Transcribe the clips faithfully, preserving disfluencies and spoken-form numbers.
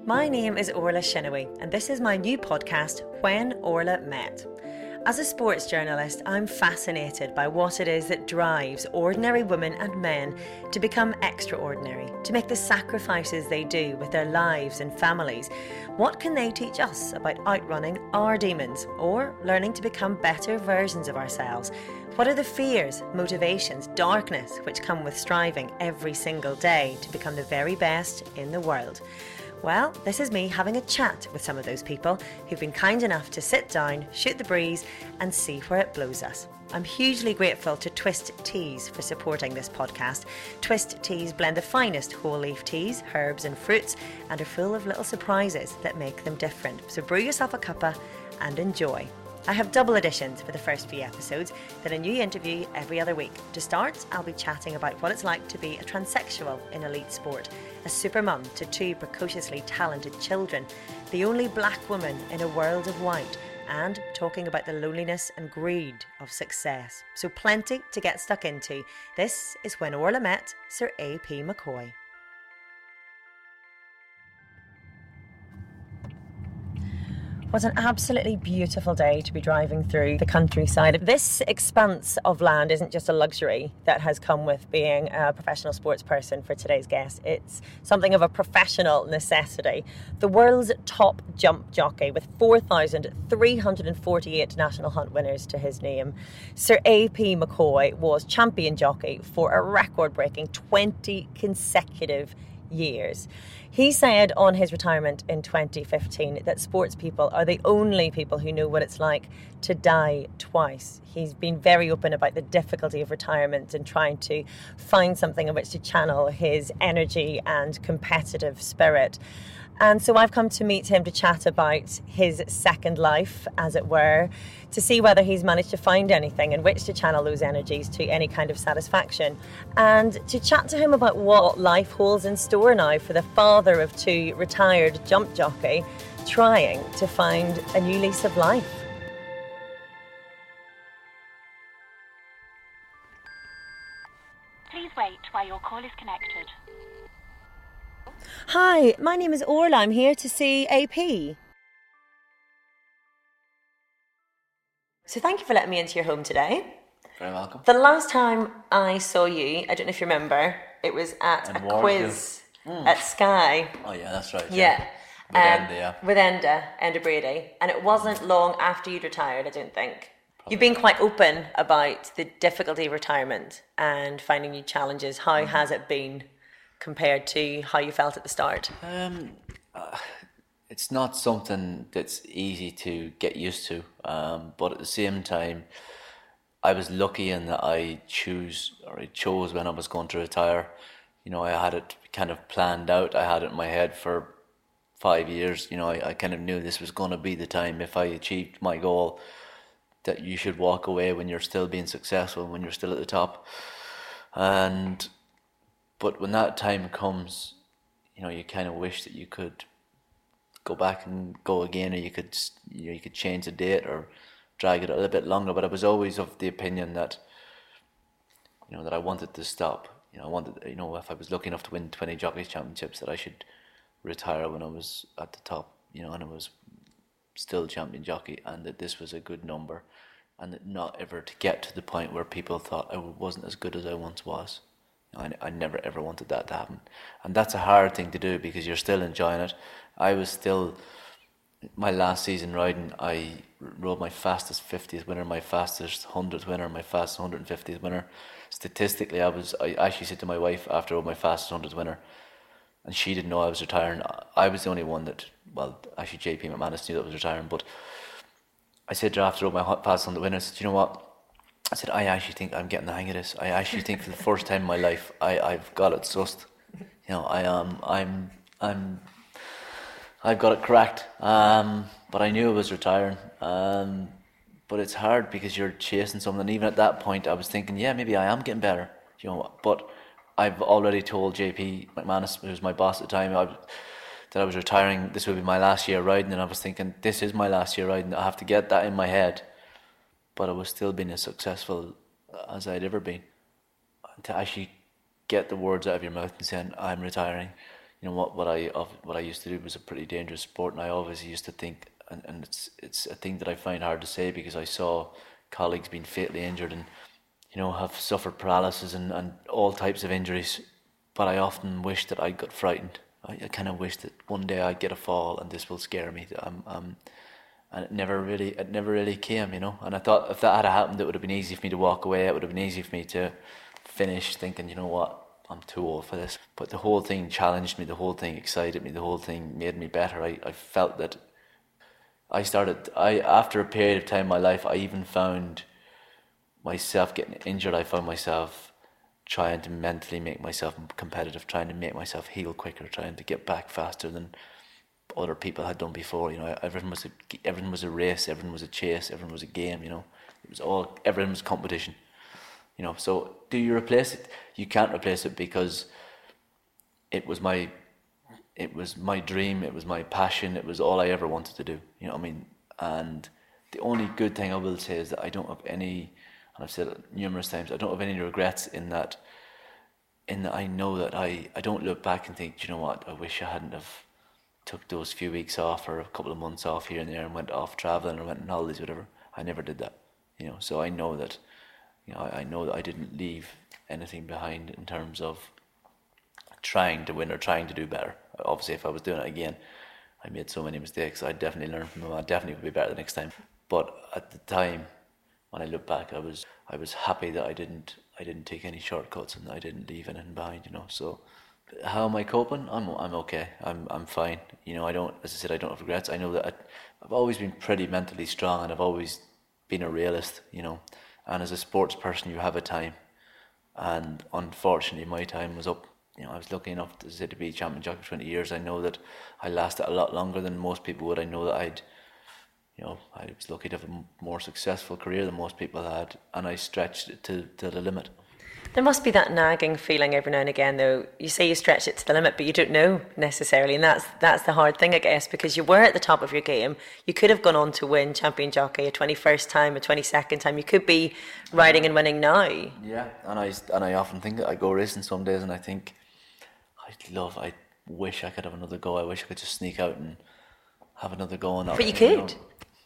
My name is Orla Shinaway, and this is my new podcast, When Orla Met. As a sports journalist, I'm fascinated by what it is that drives ordinary women and men to become extraordinary, to make the sacrifices they do with their lives and families. What can they teach us about outrunning our demons or learning to become better versions of ourselves? What are the fears, motivations, darkness which come with striving every single day to become the very best in the world? Well, this is me having a chat with some of those people who've been kind enough to sit down, shoot the breeze and see where it blows us. I'm hugely grateful to Twist Teas for supporting this podcast. Twist Teas blend the finest whole leaf teas, herbs and fruits and are full of little surprises that make them different. So brew yourself a cuppa and enjoy. I have double editions for the first few episodes, then a new interview every other week. To start, I'll be chatting about what it's like to be a transsexual in elite sport, a super mum to two precociously talented children, the only black woman in a world of white, and talking about the loneliness and greed of success. So plenty to get stuck into. This is When Orla Met Sir A P McCoy. What an absolutely beautiful day to be driving through the countryside. This expanse of land isn't just a luxury that has come with being a professional sports person for today's guest. It's something of a professional necessity. The world's top jump jockey with four thousand three hundred forty-eight national hunt winners to his name. Sir A P McCoy was champion jockey for a record-breaking twenty consecutive years. He said on his retirement in twenty fifteen that sports people are the only people who know what it's like to die twice. He's been very open about the difficulty of retirement and trying to find something in which to channel his energy and competitive spirit. And so I've come to meet him to chat about his second life, as it were, to see whether he's managed to find anything in which to channel those energies to any kind of satisfaction, and to chat to him about what life holds in store now for the father of two retired jump jockey trying to find a new lease of life. Please wait while your call is connected. Hi, my name is Orla. I'm here to see A P. So thank you for letting me into your home today. Very welcome. The last time I saw you, I don't know if you remember, it was at In a Warwick, quiz mm. at Sky. Oh yeah, that's right. Yeah. yeah. With Um, Enda, yeah. With Enda, Enda Brady. And it wasn't long after you'd retired, I don't think. Probably. You've been quite open about the difficulty of retirement and finding new challenges. How mm. has it been compared to how you felt at the start? Um, uh, it's not something that's easy to get used to, um, but at the same time, I was lucky in that I choose or I chose when I was going to retire. You know, I had it kind of planned out. I had it in my head for five years. You know, I, I kind of knew this was going to be the time if I achieved my goal that you should walk away when you're still being successful, when you're still at the top, and. But when that time comes, you know, you kind of wish that you could go back and go again, or you could, you know, you could change the date or drag it a little bit longer. But I was always of the opinion that, you know, that I wanted to stop. You know, I wanted, you know, if I was lucky enough to win twenty Jockeys Championships, that I should retire when I was at the top. You know, and I was still champion jockey, and that this was a good number, and that not ever to get to the point where people thought I wasn't as good as I once was. I, I never ever wanted that to happen, and that's a hard thing to do because you're still enjoying it. I was still, my last season riding, I rode my fastest fiftieth winner, my fastest hundredth winner, my fastest one hundred fiftieth winner. Statistically, I was. I actually said to my wife after I rode my fastest hundredth winner, and she didn't know I was retiring. I was the only one that, well, actually J P McManus knew that I was retiring, but I said to her after I rode my fastest hundredth winner, I said, you know what? I said, I actually think I'm getting the hang of this. I actually think for the first time in my life, I, I've got it sussed. You know, I am, I'm, I'm, I've got it cracked. Um, but I knew I was retiring. Um, but it's hard because you're chasing something. And even at that point, I was thinking, yeah, maybe I am getting better. You know, but I've already told J P McManus, who was my boss at the time, I, that I was retiring. This would be my last year riding, and I was thinking, this is my last year riding. I have to get that in my head. But I was still being as successful as I'd ever been. And to actually get the words out of your mouth and saying, I'm retiring, you know, what, what I of- what I used to do was a pretty dangerous sport, and I always used to think, and, and it's it's a thing that I find hard to say because I saw colleagues being fatally injured and, you know, have suffered paralysis and, and all types of injuries, but I often wish that I got frightened. I, I kind of wish that one day I'd get a fall and this will scare me. I'm, I'm, and it never really, it never really came, you know. And I thought if that had happened, it would have been easy for me to walk away. It would have been easy for me to finish thinking, you know what, I'm too old for this. But the whole thing challenged me. The whole thing excited me. The whole thing made me better. I, I felt that I started, I after a period of time in my life, I even found myself getting injured. I found myself trying to mentally make myself competitive, trying to make myself heal quicker, trying to get back faster than other people had done before. You know, everything was a, everything was a race, everything was a chase, everything was a game. You know, it was all, everything was competition. You know, so do you replace it? You can't replace it because it was my, it was my dream, it was my passion, it was all I ever wanted to do. You know what I mean? And the only good thing I will say is that I don't have any, and I've said it numerous times, I don't have any regrets in that, in that I know that I, I don't look back and think, you know what, I wish I hadn't have took those few weeks off or a couple of months off here and there and went off traveling or went on holidays, whatever. I never did that, you know, so I know that, you know, I, I know that I didn't leave anything behind in terms of trying to win or trying to do better. Obviously, if I was doing it again, I made so many mistakes. I'd definitely learn from them. I definitely would be better the next time. But at the time, when I look back, I was I was happy that I didn't I didn't take any shortcuts and I didn't leave anything behind. You know. So how am I coping? I'm I'm okay. I'm I'm fine. You know. I don't. As I said, I don't have regrets. I know that I, I've always been pretty mentally strong and I've always been a realist. You know. And as a sports person, you have a time. And unfortunately, my time was up. You know, I was lucky enough to, say, to be champion jockey for twenty years. I know that I lasted a lot longer than most people would. I know that I'd, you know, I was lucky to have a more successful career than most people had, and I stretched it to, to the limit. There must be that nagging feeling every now and again, though. You say you stretch it to the limit, but you don't know necessarily, and that's that's the hard thing, I guess, because you were at the top of your game. You could have gone on to win champion jockey a twenty-first time, a twenty-second time. You could be riding and winning now. Yeah, and I and I often think that I go racing some days, and I think I love. I wish I could have another go. I wish I could just sneak out and have another go on. But you could. You know,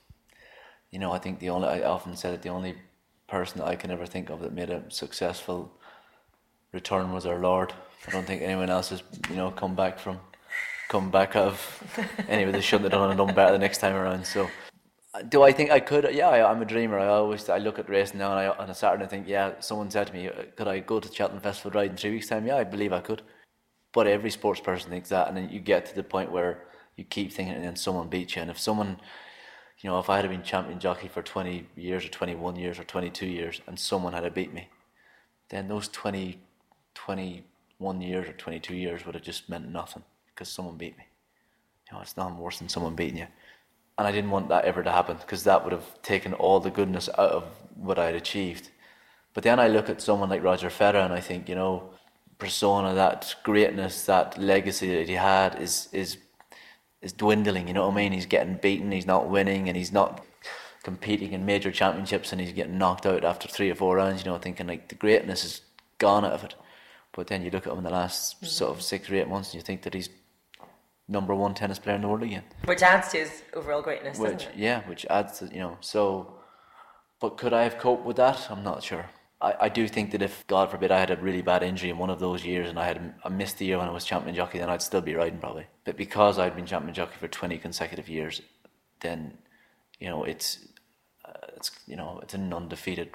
you know, I think the only I often said that the only person that I can ever think of that made a successful return was our Lord. I don't think anyone else has, you know, come back from, come back of. Anyway, they shouldn't have done and done better the next time around. So, do I think I could? Yeah, I, I'm a dreamer. I always I look at racing now, and I on a Saturday I think, yeah, someone said to me, could I go to the Cheltenham Festival ride in three weeks' time? Yeah, I believe I could. But every sports person thinks that, and then you get to the point where you keep thinking, and then someone beats you. And if someone, you know, if I had been champion jockey for twenty years or twenty-one years or twenty-two years, and someone had beat me, then those twenty, twenty-one years or twenty-two years would have just meant nothing because someone beat me. You know, it's nothing worse than someone beating you. And I didn't want that ever to happen because that would have taken all the goodness out of what I had achieved. But then I look at someone like Roger Federer and I think, you know, persona, that greatness, that legacy that he had is is is dwindling, you know what I mean? He's getting beaten, he's not winning, and he's not competing in major championships, and he's getting knocked out after three or four rounds, you know, thinking like the greatness is gone out of it. But then you look at him in the last mm-hmm. sort of six or eight months and you think that he's number one tennis player in the world again. Which adds to his overall greatness, which, doesn't it? Yeah, which adds to, you know, so, but could I have coped with that? I'm not sure. I, I do think that if, God forbid, I had a really bad injury in one of those years and I had a missed the year when I was champion jockey, then I'd still be riding probably. But because I'd been champion jockey for twenty consecutive years, then, you know, it's, uh, it's you know, it's an undefeated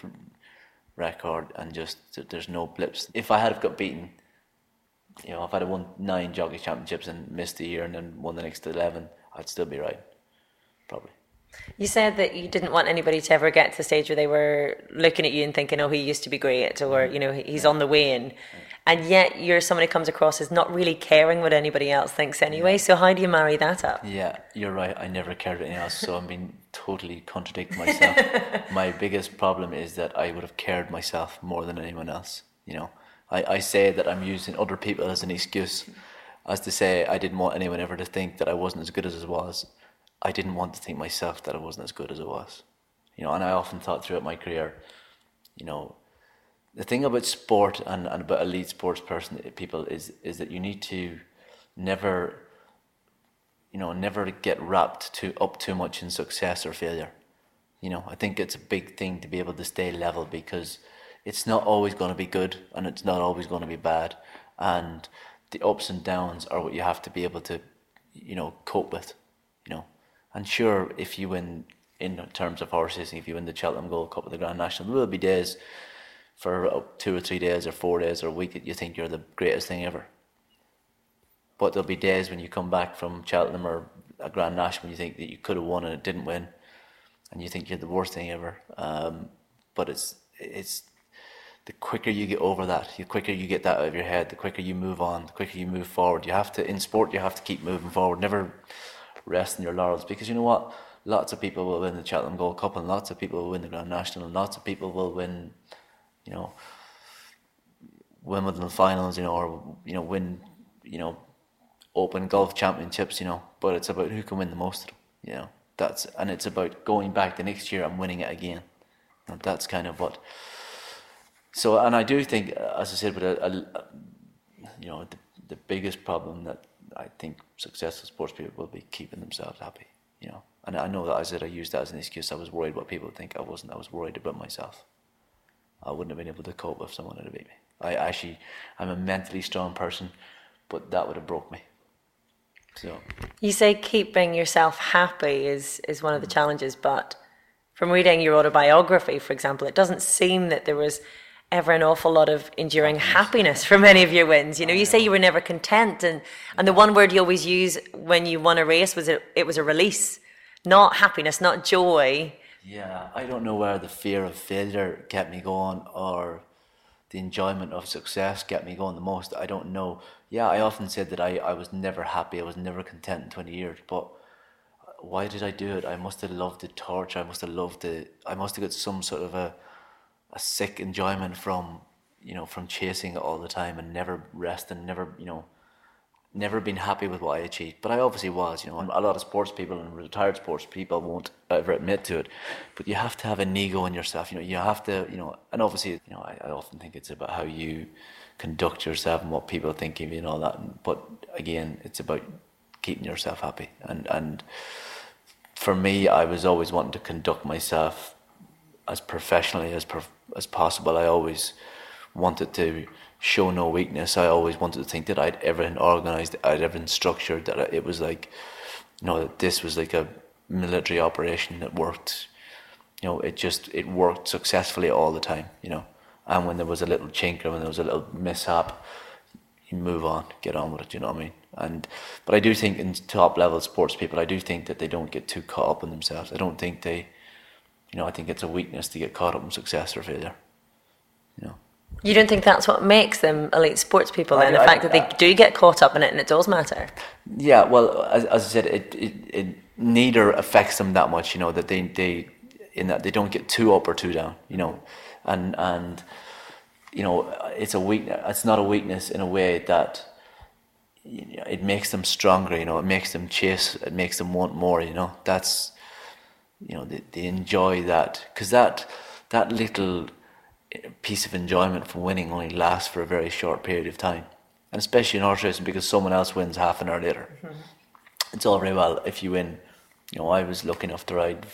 record and just there's no blips. If I had got beaten, you know, if I'd have won nine jockey championships and missed a year and then won the next eleven, I'd still be riding, probably. You said that you didn't want anybody to ever get to the stage where they were looking at you and thinking, oh, he used to be great, or, you know, he's on the way in. And yet you're someone who comes across as not really caring what anybody else thinks anyway. So how do you marry that up? Yeah, you're right. I never cared what anyone else, so I'm being totally contradicting myself. My biggest problem is that I would have cared myself more than anyone else. You know, I, I say that I'm using other people as an excuse, as to say I didn't want anyone ever to think that I wasn't as good as I was. I didn't want to think myself that I wasn't as good as I was, you know. And I often thought throughout my career, you know, the thing about sport and, and about elite sports person people is is that you need to never, you know, never get wrapped too up too much in success or failure. You know, I think it's a big thing to be able to stay level, because it's not always going to be good and it's not always going to be bad, and the ups and downs are what you have to be able to, you know, cope with. You know, and sure, if you win in terms of horse racing, if you win the Cheltenham Gold Cup or the Grand National, there will be days for two or three days or four days or a week that you think you're the greatest thing ever. But there'll be days when you come back from Cheltenham or a Grand National when you think that you could have won and it didn't win, and you think you're the worst thing ever. Um, but it's it's the quicker you get over that, the quicker you get that out of your head, the quicker you move on, the quicker you move forward. You have to, in sport, you have to keep moving forward. Never rest in your laurels, because you know what? Lots of people will win the Cheltenham Gold Cup, and lots of people will win the Grand National, and lots of people will win, you know, Wimbledon finals, you know, or you know, win, you know, Open Golf Championships, you know. But it's about who can win the most of them, you know. That's and it's about going back the next year and winning it again. And that's kind of what. So, and I do think, as I said, with a, a you know, the the biggest problem that I think successful sports people will be keeping themselves happy, you know. And I know that I said I used that as an excuse. I was worried what people would think. I wasn't. I was worried about myself. I wouldn't have been able to cope if someone had beat me. I actually, I'm a mentally strong person, but that would have broke me. So you say keeping yourself happy is is one of the challenges, but from reading your autobiography, for example, it doesn't seem that there was ever an awful lot of enduring happiness from any of your wins. You know, you say you were never content, and, and the one word you always use when you won a race was it, it was a release, not happiness, not joy. Yeah, I don't know where the fear of failure kept me going or the enjoyment of success kept me going the most. I don't know. Yeah, I often said that I, I was never happy, I was never content in twenty years, but why did I do it? I must have loved the torture, I must have loved the, I must have got some sort of a a sick enjoyment from, you know, from chasing it all the time and never resting, never, you know, never been happy with what I achieved. But I obviously was, you know, a lot of sports people and retired sports people won't ever admit to it, but you have to have an ego in yourself, you know, you have to, you know, and obviously, you know, I, I often think it's about how you conduct yourself and what people think of you and all that, but again, it's about keeping yourself happy. And, and for me, I was always wanting to conduct myself as professionally as per, as possible. I always wanted to show no weakness. I always wanted to think that I'd everything organised, I'd everything structured, that it was like, you know, that this was like a military operation that worked. You know, it just, it worked successfully all the time, you know. And when there was a little chink or when there was a little mishap, you move on, get on with it, you know what I mean? And but I do think in top level sports people, I do think that they don't get too caught up in themselves. I don't think they, you know, I think it's a weakness to get caught up in success or failure. You know. You don't think that's what makes them elite sports people, then? The I, fact I, that they do get caught up in it and it does matter? Yeah, well, as, as I said, it, it it neither affects them that much, you know, that they, they in that they don't get too up or too down, you know. And, and you know, it's a weakness. It's not a weakness in a way that, you know, it makes them stronger, you know, it makes them chase, it makes them want more, you know. That's, you know, they, they enjoy that, because that that little piece of enjoyment from winning only lasts for a very short period of time, and especially in horse racing, because someone else wins half an hour later. Mm-hmm. It's all very well if you win. You know, I was lucky enough to ride,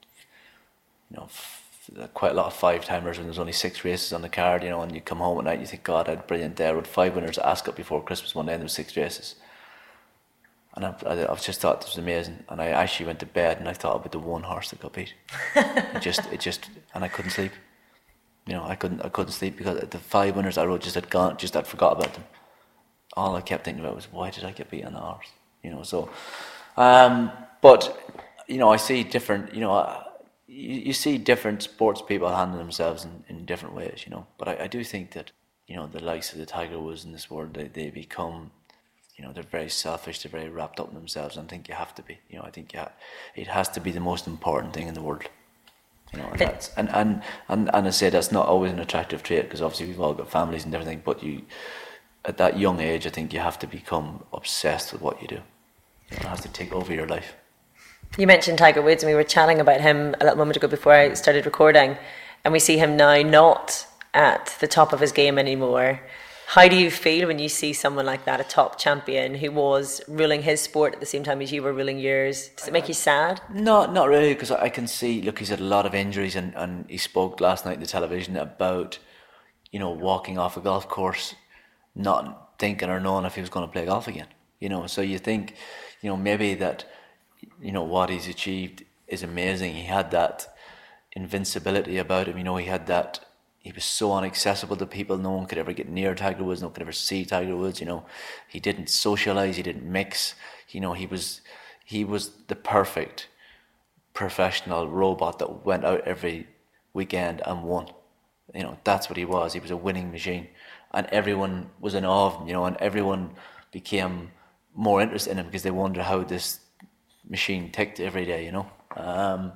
you know, f- quite a lot of five timers when there's only six races on the card. You know, and you come home at night and you think, God, I had a brilliant day. I rode five winners at Ascot before Christmas one day, and there was six races. And I, I, I've just thought this was amazing. And I actually went to bed and I thought about the one horse that got beat. it just, it just, and I couldn't sleep. You know, I couldn't, I couldn't sleep because the five winners I rode just had gone, just had forgot about them. All I kept thinking about was, why did I get beat on the horse? You know, so, um, but you know, I see different. You know, uh, you, you see different sports people handle themselves in, in different ways. You know, but I, I do think that, you know, the likes of the Tiger Woods in this world, they they become, you know, they're very selfish, they're very wrapped up in themselves, and I think you have to be. You know, I think you ha- it has to be the most important thing in the world. You know, and, that's, and, and, and, and I say that's not always an attractive trait, because obviously we've all got families and everything, but you, at that young age, I think you have to become obsessed with what you do. It has to take over your life. You mentioned Tiger Woods, and we were chatting about him a little moment ago before I started recording, and we see him now not at the top of his game anymore. How do you feel when you see someone like that, a top champion who was ruling his sport at the same time as you were ruling yours? Does it make you sad? No, not really, because I can see, look, he's had a lot of injuries, and, and he spoke last night on the television about, you know, walking off a golf course, not thinking or knowing if he was going to play golf again. You know, so you think, you know, maybe that, you know, what he's achieved is amazing. He had that invincibility about him, you know, he had that. He was so inaccessible to people. No one could ever get near Tiger Woods. No one could ever see Tiger Woods. You know, he didn't socialize. He didn't mix. You know, he was he was the perfect professional robot that went out every weekend and won. You know, that's what he was. He was a winning machine, and everyone was in awe of him. You know, and everyone became more interested in him because they wondered how this machine ticked every day. You know. Um,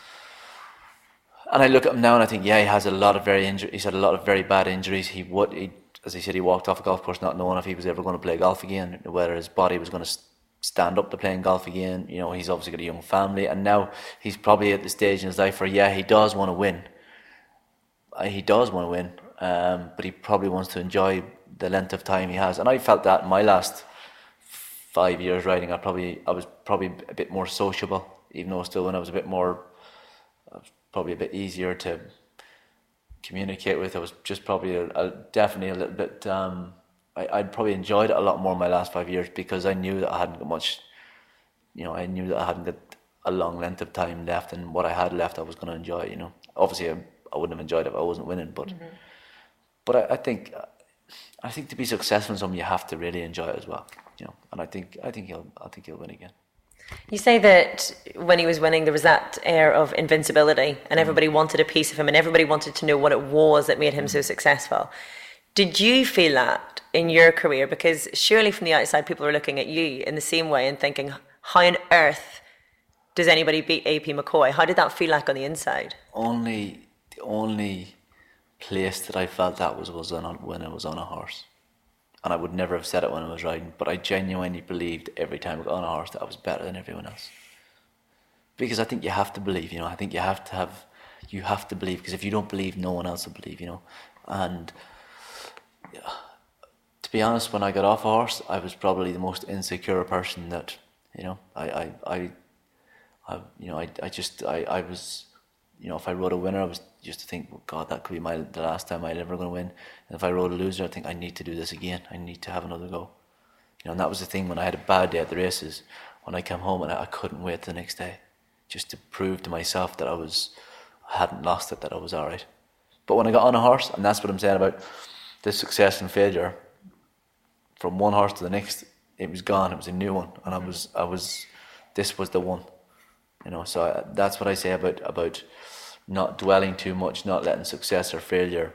And I look at him now and I think, yeah, he has a lot of very injuries. He's had a lot of very bad injuries. He would, he, as he said, he walked off a golf course not knowing if he was ever going to play golf again, whether his body was going to stand up to playing golf again. You know, he's obviously got a young family, and now he's probably at the stage in his life where, yeah, he does want to win. He does want to win, um, but he probably wants to enjoy the length of time he has. And I felt that in my last five years riding, I probably, I was probably a bit more sociable, even though still when I was a bit more. I was probably a bit easier to communicate with. I was just probably a, a, definitely a little bit, um, I, I'd probably enjoyed it a lot more in my last five years because I knew that I hadn't got much, you know, I knew that I hadn't got a long length of time left, and what I had left I was going to enjoy, you know. Obviously I, I wouldn't have enjoyed it if I wasn't winning, but mm-hmm. but I, I think I think to be successful in something you have to really enjoy it as well, you know, and I think I think he'll I think he'll win again. You say that when he was winning, there was that air of invincibility, and everybody mm. wanted a piece of him, and everybody wanted to know what it was that made him so successful. Did you feel that in your career? Because surely from the outside, people are looking at you in the same way and thinking, how on earth does anybody beat A P McCoy? How did that feel like on the inside? Only, the only place that I felt that was, was on, when I was on a horse. And I would never have said it when I was riding, but I genuinely believed every time I got on a horse that I was better than everyone else. Because I think you have to believe, you know, I think you have to have, you have to believe, because if you don't believe, no one else will believe, you know. And yeah, to be honest, when I got off a horse, I was probably the most insecure person that, you know, I, I, I, I you know, I, I just, I, I was, you know, if I rode a winner, I was just to think, well, God, that could be my the last time I'm ever going to win. And if I rode a loser, I think I need to do this again. I need to have another go. You know, and that was the thing when I had a bad day at the races. When I came home and I, I couldn't wait the next day, just to prove to myself that I was, I hadn't lost it, that I was all right. But when I got on a horse, and that's what I'm saying about this success and failure, from one horse to the next, it was gone. It was a new one, and I was, I was, this was the one. You know, so I, that's what I say about about. not dwelling too much, not letting success or failure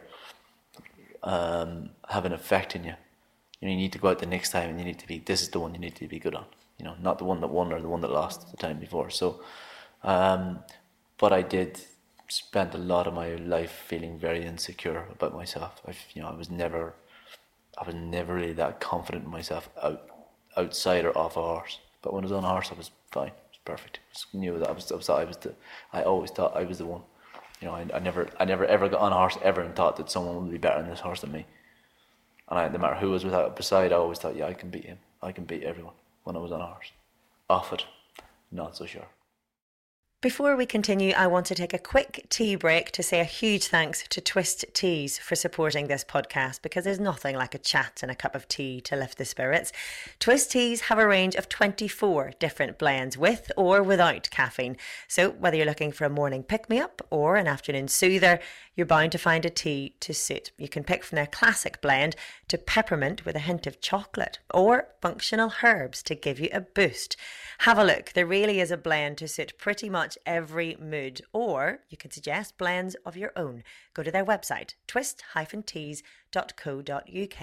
um, have an effect in you. You know, you need to go out the next time and you need to be, this is the one you need to be good on. You know, not the one that won or the one that lost the time before. So, um, but I did spend a lot of my life feeling very insecure about myself. I, you know, I was never, I was never really that confident in myself out, outside or off a horse. But when I was on a horse, I was fine. It was perfect. I just knew that I was, I was, I was the, I always thought I was the one. You know, I, I never, I never ever got on a horse ever and thought that someone would be better on this horse than me. And I, no matter who was without beside, I always thought, yeah, I can beat him. I can beat everyone when I was on a horse. Off it, not so sure. Before we continue, I want to take a quick tea break to say a huge thanks to Twist Teas for supporting this podcast, because there's nothing like a chat and a cup of tea to lift the spirits. Twist Teas have a range of twenty-four different blends with or without caffeine. So whether you're looking for a morning pick-me-up or an afternoon soother, you're bound to find a tea to suit. You can pick from their classic blend to peppermint with a hint of chocolate, or functional herbs to give you a boost. Have a look. There really is a blend to suit pretty much every mood, or you can suggest blends of your own. Go to their website, twist dash teas dot co dot uk.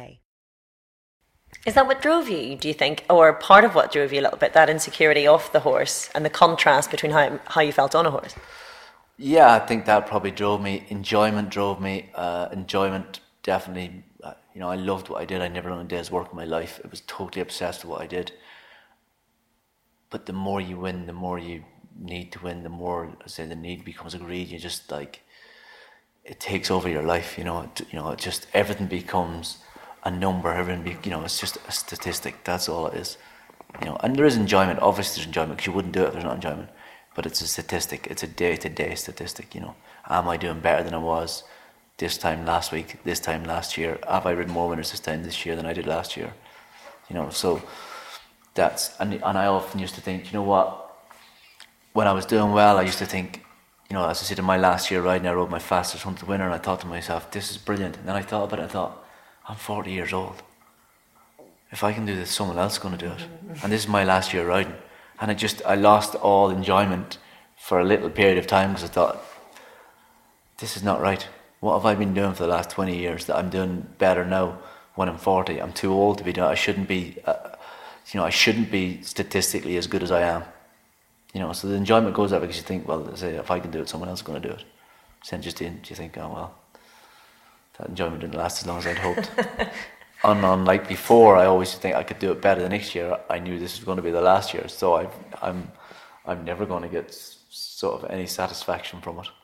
Is that what drove you, do you think, or part of what drove you a little bit, that insecurity off the horse and the contrast between how, how you felt on a horse? Yeah, I think that probably drove me. Enjoyment drove me. Uh, enjoyment definitely, uh, you know, I loved what I did. I never done a day's work in my life. I was totally obsessed with what I did. But the more you win, the more you need to win, the more, I say, the need becomes a greed. You just like, it takes over your life, you know, it, you know, it just, everything becomes a number, everything be, you know, it's just a statistic. That's all it is. You know, and there is enjoyment. Obviously, there's enjoyment because you wouldn't do it if there's not enjoyment. But it's a statistic. It's a day-to-day statistic. You know, am I doing better than I was this time last week? This time last year? Have I ridden more winners this time this year than I did last year? You know, so that's and and I often used to think, you know what? When I was doing well, I used to think, you know, as I said in my last year riding, I rode my fastest hundredth winner, and I thought to myself, this is brilliant. And then I thought about it. I thought, I'm forty years old. If I can do this, someone else is going to do it. And this is my last year riding. And I just, I lost all enjoyment for a little period of time because I thought, this is not right. What have I been doing for the last twenty years that I'm doing better now when I'm forty? I'm too old to be doing it. I shouldn't be, uh, you know, I shouldn't be statistically as good as I am. You know, so the enjoyment goes up because you think, well, say, if I can do it, someone else is going to do it. So then just in, you think, oh, well, that enjoyment didn't last as long as I'd hoped. And unlike before, I always think I could do it better the next year. I knew this was going to be the last year, so I've, I'm, I'm never going to get sort of any satisfaction from it.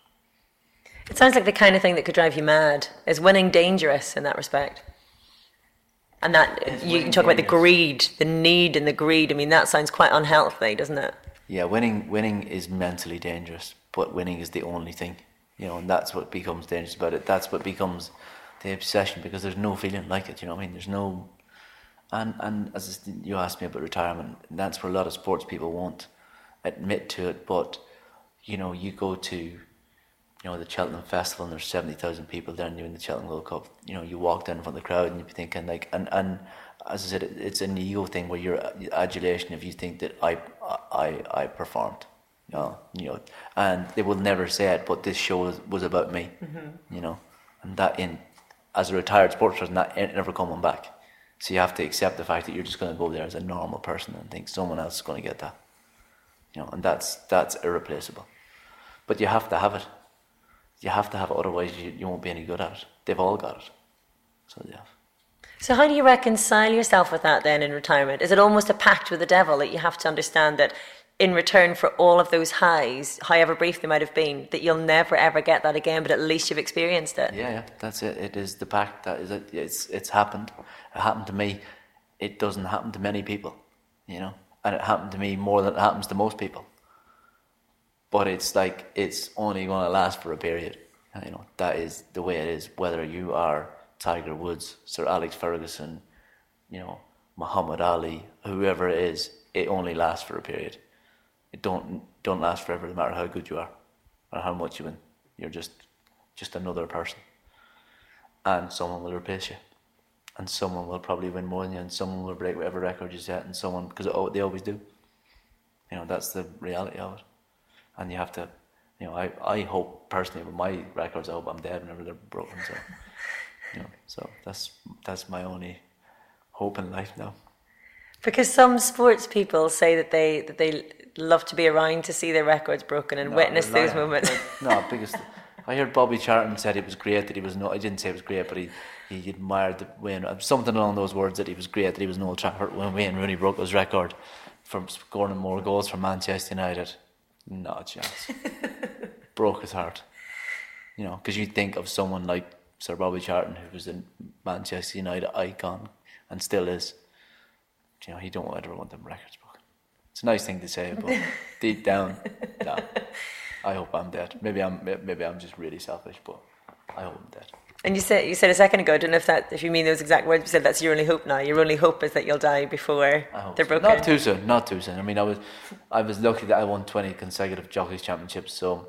It sounds like the kind of thing that could drive you mad. Is winning dangerous in that respect? And that Is you winning talk about the dangerous? greed, the need and the greed. I mean, that sounds quite unhealthy, doesn't it? Yeah, winning, winning is mentally dangerous, but winning is the only thing. You know, and that's what becomes dangerous about it. That's what becomes the obsession, because there's no feeling like it. You know what I mean? There's no, and and as you asked me about retirement, that's where a lot of sports people won't admit to it. But you know, you go to, you know, the Cheltenham Festival, and there's seventy thousand people there, and you're in the Cheltenham Gold Cup. You know, you walk down in front of the crowd, and you'd be thinking like, and and as I said, it, it's an ego thing where you're adulation if you think that I I I performed. You know, you know, and they will never say it, but this show was, was about me. Mm-hmm. You know, and that in as a retired sports person, that ain't never coming back. So you have to accept the fact that you're just going to go there as a normal person and think someone else is going to get that. You know, and that's that's irreplaceable. But you have to have it. You have to have it, otherwise you, you won't be any good at it. They've all got it. So yeah. So how do you reconcile yourself with that then in retirement? Is it almost a pact with the devil that you have to understand that in return for all of those highs, however brief they might have been, that you'll never ever get that again, but at least you've experienced it? Yeah, yeah, that's it. It is the pact. That is it. It's it's happened. It happened to me. It doesn't happen to many people, you know, and it happened to me more than it happens to most people. But it's like it's only going to last for a period. And, you know, that is the way it is. Whether you are Tiger Woods, Sir Alex Ferguson, you know, Muhammad Ali, whoever it is, it only lasts for a period. It don't don't last forever, no matter how good you are or how much you win. You're just just another person, and someone will replace you, and someone will probably win more than you, and someone will break whatever record you set, and someone, because it, they always do. You know, that's the reality of it, and you have to. You know, I, I hope personally with my records, I hope I'm dead whenever they're broken. So, you know, so that's that's my only hope in life now. Because some sports people say that they that they love to be around to see their records broken and No, witness they're those lying. moments. No, because I heard Bobby Charlton said it was great that he was no. I didn't say it was great, but he, he admired the Wayne, something along those words, that he was great that he was in Old Trafford when Wayne Rooney broke his record for scoring more goals for Manchester United. Not a chance. Broke his heart. You know, because you think of someone like Sir Bobby Charlton, who was a Manchester United icon and still is. You know, he don't ever want them records broken. It's a nice thing to say, but deep down, no. I hope I'm dead. Maybe I'm maybe I'm just really selfish, but I hope I'm dead. And you said you said a second ago, I don't know if that if you mean those exact words, you said that's your only hope now. Your only hope is that you'll die before they're so. broken. Not too soon, not too soon. I mean, I was I was lucky that I won twenty consecutive Jockeys Championships, so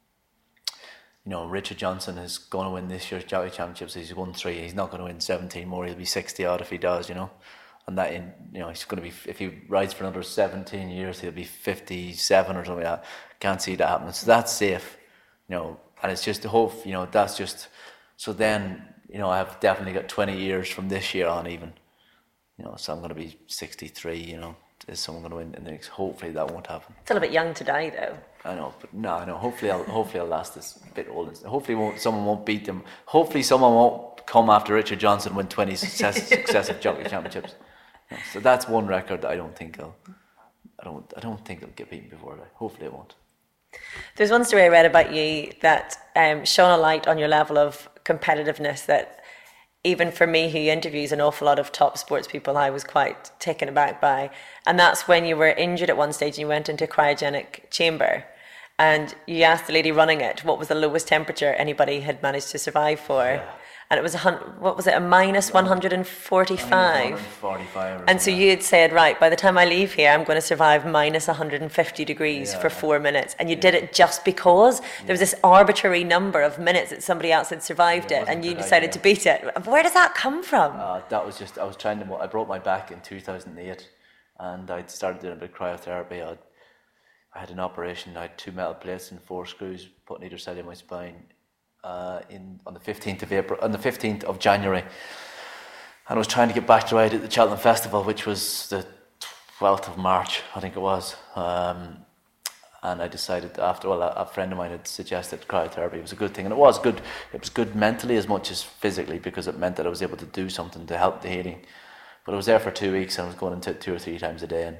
you know, Richard Johnson is going to win this year's Jockey Championships. He's won three. He's not going to win seventeen more. He'll be sixty odd if he does, you know. And that, in you know, he's going to be, if he rides for another seventeen years, he'll be fifty-seven or something like that. Can't see that happening. So that's safe, you know. And it's just the hope, you know, that's just, so then, you know, I've definitely got twenty years from this year on even. You know, so I'm going to be sixty-three, you know. Is someone going to win in the next? Hopefully that won't happen. Still a bit young to die though. I know, but no, I know. Hopefully, I'll hopefully I'll last this bit old. Hopefully, won't, someone won't beat them. Hopefully, someone won't come after Richard Johnson and win twenty success, successive Jockey Championships. Yeah, so that's one record that I don't think I'll. I don't. I don't think I'll get beaten before that. Hopefully, it won't. There's one story I read about you that um, shone a light on your level of competitiveness. That even for me, who interviews an awful lot of top sports people, I was quite taken aback by. And that's when you were injured at one stage and you went into a cryogenic chamber. And you asked the lady running it what was the lowest temperature anybody had managed to survive for. Yeah. And it was, a hun- what was it, a minus one hundred forty-five? one hundred forty-five and so you had said, right, by the time I leave here, I'm going to survive minus one hundred fifty degrees yeah. for four minutes. And you yeah. did it just because yeah. there was this arbitrary number of minutes that somebody else had survived yeah, it, it and you decided idea. to beat it. Where does that come from? Uh, that was just, I was trying to, I broke my back in two thousand eight and I'd started doing a bit of cryotherapy. I'd, I had an operation, I had two metal plates and four screws put on either side of my spine. Uh, in on the fifteenth of April, on the fifteenth of January, and I was trying to get back to ride at the Cheltenham Festival, which was the twelfth of March, I think it was. Um, and I decided after, well, a, a friend of mine had suggested cryotherapy was a good thing, and it was good. It was good mentally as much as physically because it meant that I was able to do something to help the healing. But I was there for two weeks, and I was going into it two or three times a day, and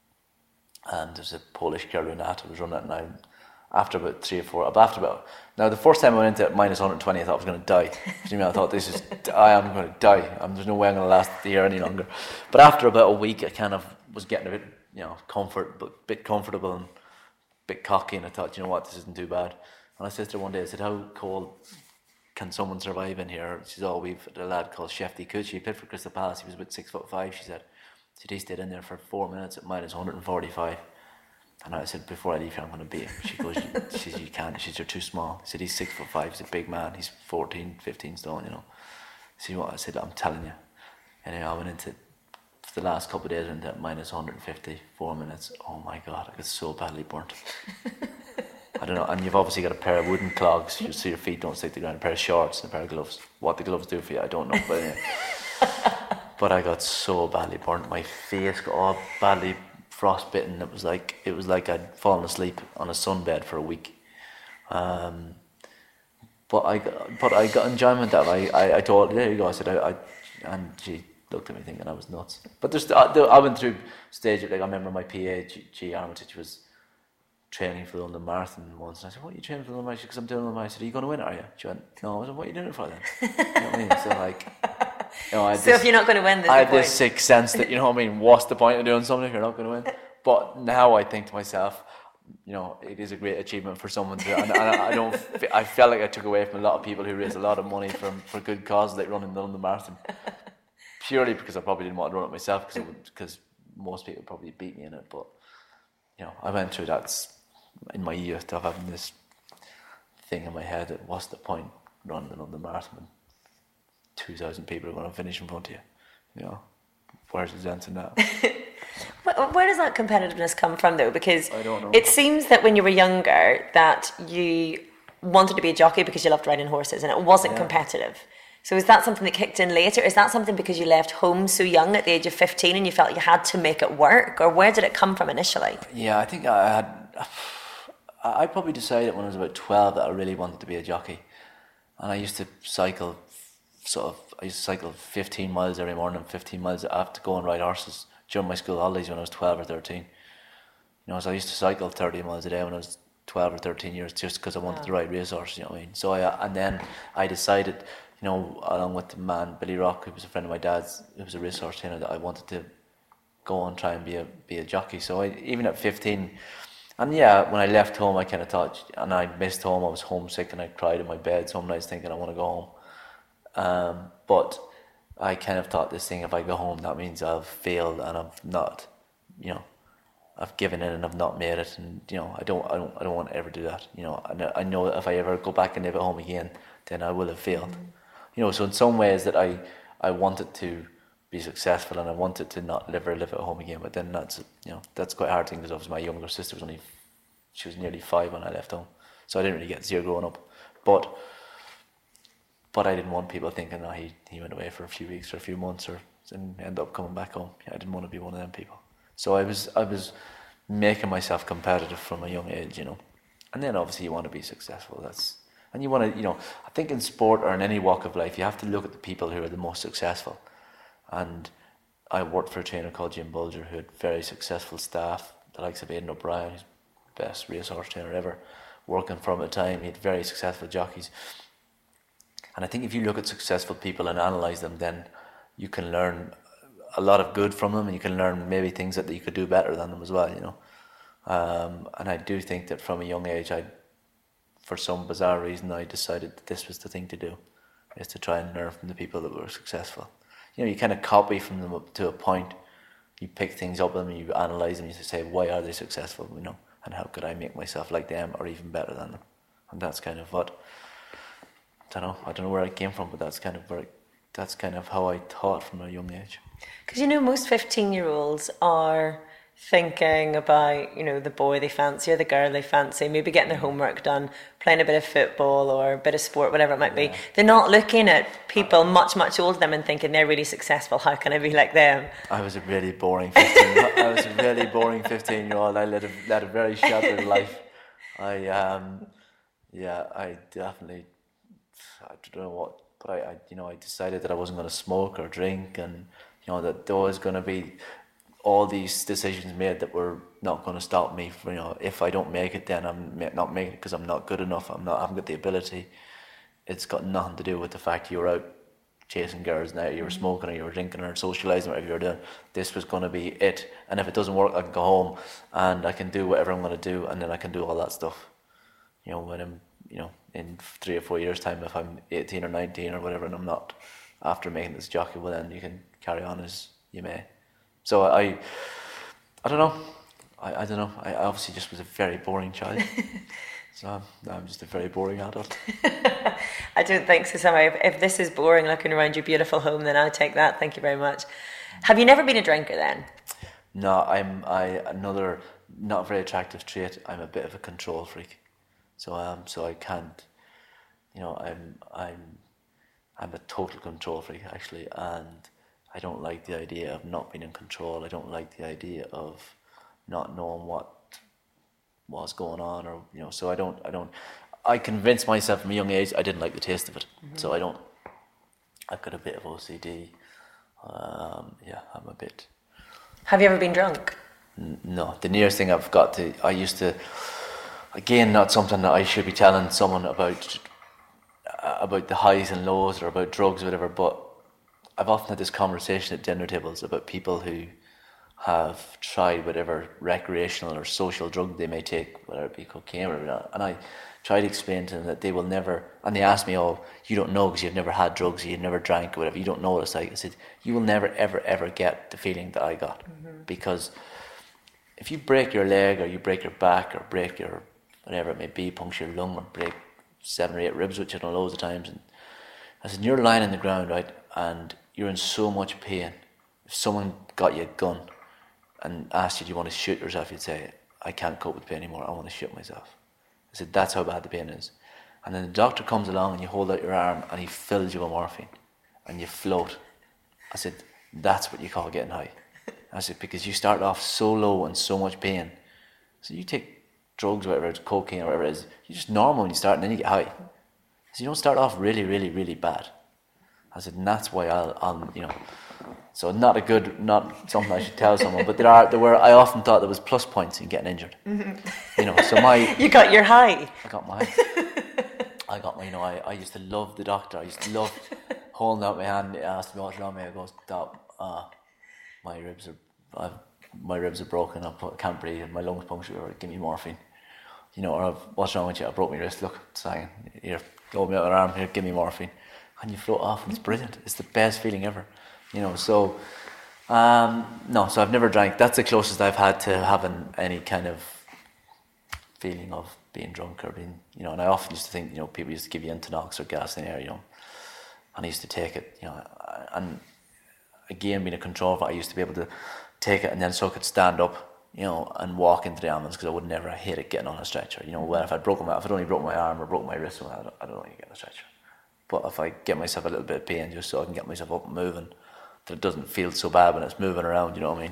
and there was a Polish girl, Renata, who was running it, and I. After about three or four, after about now the first time I went into it minus one hundred twenty, I thought I was going to die. You know, I thought this is, I am going to die. I'm, there's no way I'm going to last here any longer. But after about a week, I kind of was getting a bit, you know, comfort, but bit comfortable and a bit cocky, and I thought, you know what, this isn't too bad. And I said to her one day, I said, how cold can someone survive in here? She said, oh, we've a lad called Shefty Kuchi. He played for Crystal Palace. He was about six foot five. She said, so he stayed in there for four minutes at minus one hundred forty-five. And I said, before I leave here, I'm going to beat him. She goes, she said, you can't. She said, you're too small. I said, he's six foot five. He's a big man. He's fourteen, fifteen stone, you know. See what I said, I'm telling you. Anyway, I went into the last couple of days, into minus one hundred fifty, four minutes. Oh my God, I got so badly burnt. I don't know. And you've obviously got a pair of wooden clogs so your feet don't stick to the ground, a pair of shorts and a pair of gloves. What the gloves do for you, I don't know. But anyway. But I got so badly burnt. My face got all badly frostbitten. It was like it was like I'd fallen asleep on a sunbed for a week. Um, but I got, but I got enjoyment out of it. I, I, I told, there you go. I said, I, I, and she looked at me thinking I was nuts. But there's, I, I went through stage. Like I remember my P A, G, G Armitage, was training for the London Marathon once. And I said, what are you training for the London Marathon? Because I'm doing the London Marathon. I said, are you going to win it, are you? She went, no. I said, what are you doing it for then? You know what I mean? So like, you know, I so this, if you're not going to win, there's I no had point. this sixth sense that, you know what I mean, what's the point of doing something if you're not going to win? But now I think to myself, you know, it is a great achievement for someone to, and, and I don't, I felt like I took away from a lot of people who raise a lot of money from for good causes like running the London Marathon. Purely because I probably didn't want to run it myself because because most people would probably beat me in it. But, you know, I went through that in my youth of having this thing in my head that what's the point running the London Marathon when two thousand people are going to finish in front of you? You know, where's the sense in that? Where does that competitiveness come from, though? Because I don't know. It seems that when you were younger that you wanted to be a jockey because you loved riding horses and it wasn't yeah. competitive. So is that something that kicked in later? Is that something because you left home so young at the age of fifteen and you felt you had to make it work? Or where did it come from initially? Yeah, I think I had... I probably decided when I was about twelve that I really wanted to be a jockey. And I used to cycle sort of... I used to cycle fifteen miles every morning, fifteen miles after go and ride horses during my school holidays when I was twelve or thirteen. You know, so I used to cycle thirty miles a day when I was twelve or thirteen years just because I wanted wow. to ride racehorses, you know what I mean? So I, and then I decided, you know, along with the man, Billy Rock, who was a friend of my dad's, who was a racehorse trainer, that I wanted to go and try and be a be a jockey. So I, even at fifteen, and yeah, when I left home, I kind of thought, and I missed home, I was homesick and I cried in my bed some nights thinking I want to go home. Um, but I kind of thought this thing, if I go home, that means I've failed and I've not, you know, I've given in and I've not made it, and you know, I don't, I don't, I don't want to ever do that. You know, I know, I know if I ever go back and live at home again, then I will have failed. Mm. You know, so in some ways that I, I wanted to be successful and I wanted to not live or live at home again, but then that's, you know, that's quite a hard thing because obviously my younger sister was only, she was nearly five when I left home, so I didn't really get to see her growing up, but. But I didn't want people thinking, oh, he, he went away for a few weeks or a few months or and ended up coming back home. Yeah, I didn't want to be one of them people. So I was I was making myself competitive from a young age, you know. And then obviously you want to be successful. That's and you want to, you know, I think in sport or in any walk of life, you have to look at the people who are the most successful. And I worked for a trainer called Jim Bulger who had very successful staff, the likes of Aidan O'Brien, who's the best racehorse trainer ever, working for him at the time. He had very successful jockeys. And I think if you look at successful people and analyse them, then you can learn a lot of good from them, and you can learn maybe things that you could do better than them as well, you know. Um, and I do think that from a young age, I, for some bizarre reason, I decided that this was the thing to do, is to try and learn from the people that were successful. You know, you kind of copy from them up to a point. You pick things up and you analyse them, you say, why are they successful, you know, and how could I make myself like them or even better than them? And that's kind of what, I don't know, I don't know where I came from, but that's kind of where, I, that's kind of how I thought from a young age. Because, you know, most fifteen-year-olds are thinking about, you know, the boy they fancy or the girl they fancy, maybe getting their homework done, playing a bit of football or a bit of sport, whatever it might be. Yeah. They're not looking at people much, much older than them and thinking they're really successful. How can I be like them? I was a really boring fifteen. I was a really boring fifteen-year-old. I led a, led a very sheltered life. I, um, yeah, I definitely, I don't know what, but I, I, you know, I decided that I wasn't going to smoke or drink, and you know that there was going to be all these decisions made that were not going to stop me. For, you know, if I don't make it, then I'm not making it because I'm not good enough. I'm not. I haven't got the ability. It's got nothing to do with the fact you were out chasing girls now, you were smoking or you were drinking or socialising, whatever you were doing. This was going to be it. And if it doesn't work, I can go home and I can do whatever I'm going to do, and then I can do all that stuff. You know, when I'm, you know, in three or four years' time, if I'm eighteen or nineteen or whatever, and I'm not after making this jockey, well, then you can carry on as you may. So I, I don't know. I, I don't know. I obviously just was a very boring child. So I'm, I'm just a very boring adult. I don't think so, Sam. If, if this is boring looking around your beautiful home, then I'll take that. Thank you very much. Have you never been a drinker then? No, I'm I another not very attractive trait. I'm a bit of a control freak. So um so I can't, you know, I'm I'm I'm a total control freak actually, and I don't like the idea of not being in control. I don't like the idea of not knowing what was going on, or you know. So I don't. I don't. I convinced myself from a young age I didn't like the taste of it. Mm-hmm. So I don't. I've got a bit of O C D. Um, yeah, I'm a bit. Have you ever been drunk? N- no, the nearest thing I've got to. I used to. Again, not something that I should be telling someone about. Uh, about the highs and lows or about drugs or whatever, but I've often had this conversation at dinner tables about people who have tried whatever recreational or social drug they may take, whether it be cocaine or whatever, and I try to explain to them that they will never, and they ask me, oh, you don't know because you've never had drugs, you've never drank or whatever, you don't know what it's like. I said, you will never ever ever get the feeling that I got, mm-hmm. because if you break your leg or you break your back or break your whatever it may be, puncture your lung or break seven or eight ribs, which I've done loads of times, and I said, you're lying on the ground, right, and you're in so much pain. If someone got you a gun and asked you, do you want to shoot yourself, you'd say, I can't cope with pain anymore, I want to shoot myself. I said, that's how bad the pain is. And then the doctor comes along and you hold out your arm and he fills you with morphine and you float. I said, that's what you call getting high. I said, because you start off so low and so much pain. So you take drugs or whatever, it's cocaine or whatever it is, you're just normal when you start and then you get high. So you don't start off really, really, really bad. I said, and that's why I'll, I'll, you know, so not a good, not something I should tell someone, but there are, there were, I often thought there was plus points in getting injured. Mm-hmm. You know, so my... You got your high. I got my, I got my, you know, I, I used to love the doctor. I used to love holding out my hand, he asked me what's wrong with me, I goes, Doc, uh, my ribs are, I've, my ribs are broken, I can't breathe, my lungs punctured, or give me morphine. You know, or I've, what's wrong with you? I broke my wrist, look, it's hanging. Here, hold me out my arm, here, give me morphine. And you float off and it's brilliant. It's the best feeling ever. You know, so, um, no, so I've never drank. That's the closest I've had to having any kind of feeling of being drunk or being, you know, and I often used to think, you know, people used to give you Entonox or gas in the air, you know, and I used to take it, you know, and again, being a control, I used to be able to take it and then so I could stand up, you know, and walk into the ambulance because I would never hate it getting on a stretcher. You know, well, if I'd broken my, if I'd only broken my arm or broken my wrist, well, I don't, I don't want to get on a stretcher. But if I get myself a little bit of pain just so I can get myself up and moving, that it doesn't feel so bad when it's moving around, you know what I mean?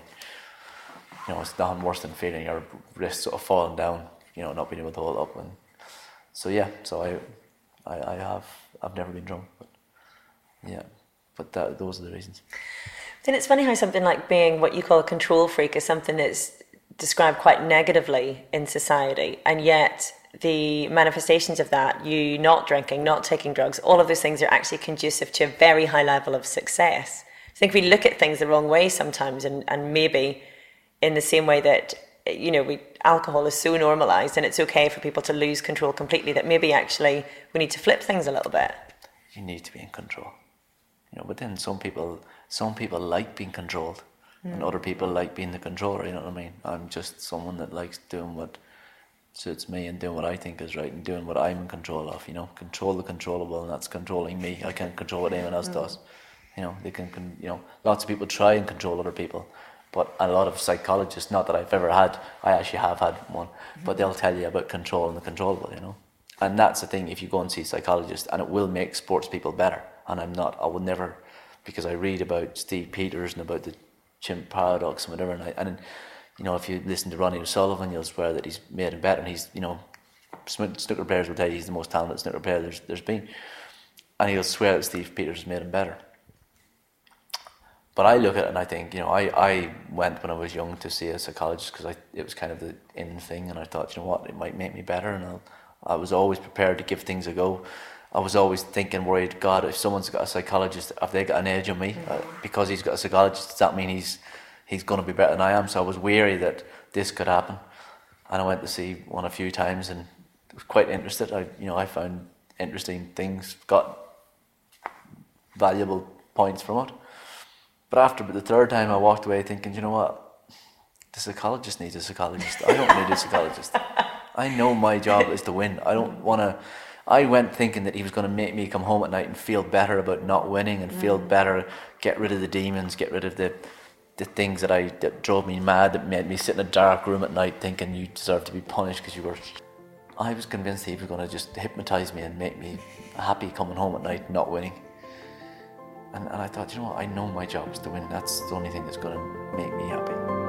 You know, it's nothing worse than feeling your wrist sort of falling down, you know, not being able to hold up. And so yeah, so I, I, I have, I've never been drunk, but yeah, but that, those are the reasons. Then it's funny how something like being what you call a control freak is something that's described quite negatively in society, and yet the manifestations of that, you not drinking, not taking drugs, all of those things are actually conducive to a very high level of success. I think we look at things the wrong way sometimes, and, and maybe in the same way that, you know, we alcohol is so normalised and it's okay for people to lose control completely, that maybe actually we need to flip things a little bit. You need to be in control. You know, but then some people some people like being controlled, mm. and other people like being the controller, you know what I mean? I'm just someone that likes doing what suits me and doing what I think is right and doing what I'm in control of, you know. Control the controllable, and that's controlling me. I can't control what anyone else mm. does. You know, they can, can, you know, lots of people try and control other people, but a lot of psychologists, not that I've ever had, I actually have had one, mm-hmm. but they'll tell you about control and the controllable, you know. And that's the thing, if you go and see a psychologist, and it will make sports people better, and I'm not, I will never, because I read about Steve Peters and about the chimp paradox and whatever, and, I, and you know, if you listen to Ronnie O'Sullivan, you'll swear that he's made him better, and he's, you know, snooker players will tell you he's the most talented snooker player there's, there's been, and he'll swear that Steve Peters has made him better. But I look at it and I think, you know, I, I went when I was young to see a psychologist because I it was kind of the in thing, and I thought, you know what, it might make me better, and I'll, I was always prepared to give things a go. I was always thinking, worried, God, if someone's got a psychologist, have they got an edge on me? Mm-hmm. Uh, because he's got a psychologist, does that mean he's he's going to be better than I am? So I was wary that this could happen, and I went to see one a few times and was quite interested. I, you know, I found interesting things, got valuable points from it. But after the third time, I walked away thinking, you know what, the psychologist needs a psychologist. I don't need a psychologist. I know my job is to win. I don't want to... I went thinking that he was going to make me come home at night and feel better about not winning, and mm. feel better, get rid of the demons, get rid of the the things that I that drove me mad, that made me sit in a dark room at night thinking you deserve to be punished because you were... I was convinced he was going to just hypnotise me and make me happy coming home at night not winning. And, and I thought, you know what, I know my job is to win. That's the only thing that's going to make me happy.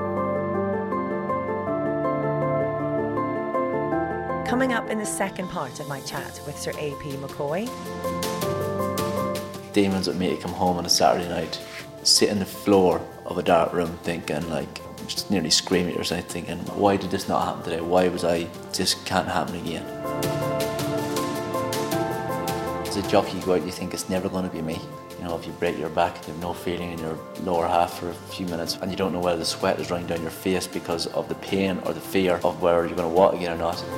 Coming up in the second part of my chat with Sir A P McCoy. Demons that make you come home on a Saturday night, sit on the floor of a dark room thinking, like, just nearly screaming at yourself, thinking, why did this not happen today? Why was I, this can't happen again? As a jockey, you go out, you think it's never going to be me. You know, if you break your back, you have no feeling in your lower half for a few minutes, and you don't know whether the sweat is running down your face because of the pain or the fear of whether you're going to walk again or not.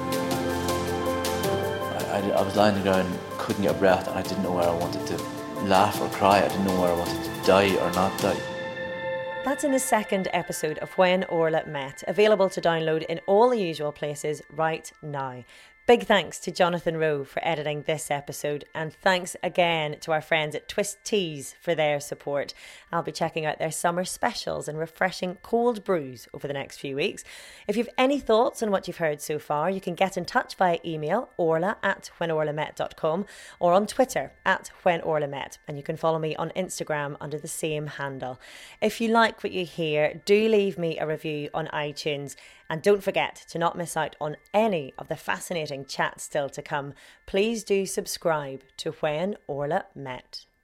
I, I, I was lying down, couldn't get a breath, and I didn't know where I wanted to laugh or cry. I didn't know where I wanted to die or not die. That's in the second episode of When Orla Met, available to download in all the usual places right now. Big thanks to Jonathan Rowe for editing this episode, and thanks again to our friends at Twist Teas for their support. I'll be checking out their summer specials and refreshing cold brews over the next few weeks. If you've any thoughts on what you've heard so far, you can get in touch via email, orla at whenorlamet dot com, or on Twitter at whenorlamet, and you can follow me on Instagram under the same handle. If you like what you hear, do leave me a review on iTunes. And don't forget to not miss out on any of the fascinating chats still to come. Please do subscribe to When Orla Met.